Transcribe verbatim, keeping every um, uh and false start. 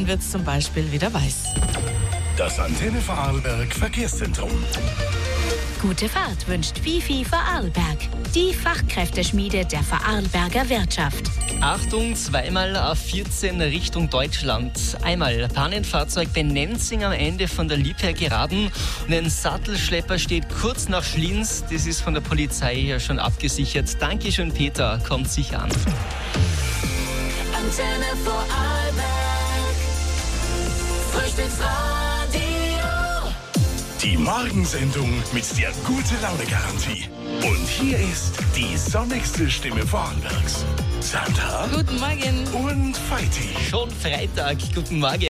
dann wird es zum Beispiel wieder weiß. Das Antenne Vorarlberg Verkehrszentrum. Gute Fahrt wünscht Fifi Vorarlberg, die Fachkräfteschmiede der Vorarlberger Wirtschaft. Achtung, zweimal A vierzehn Richtung Deutschland. Einmal Pannenfahrzeug bei Nenzing am Ende von der Liebherr-Geraden. Und ein Sattelschlepper steht kurz nach Schlienz. Das ist von der Polizei ja schon abgesichert. Dankeschön, Peter. Kommt sicher an. Antenne Vorarlberg. Frühstücksradio. Die Morgensendung mit der Gute-Laune-Garantie. Und hier ist die sonnigste Stimme Vorarlbergs. Sandra Guten Morgen. und Feiti. Schon Freitag. Guten Morgen.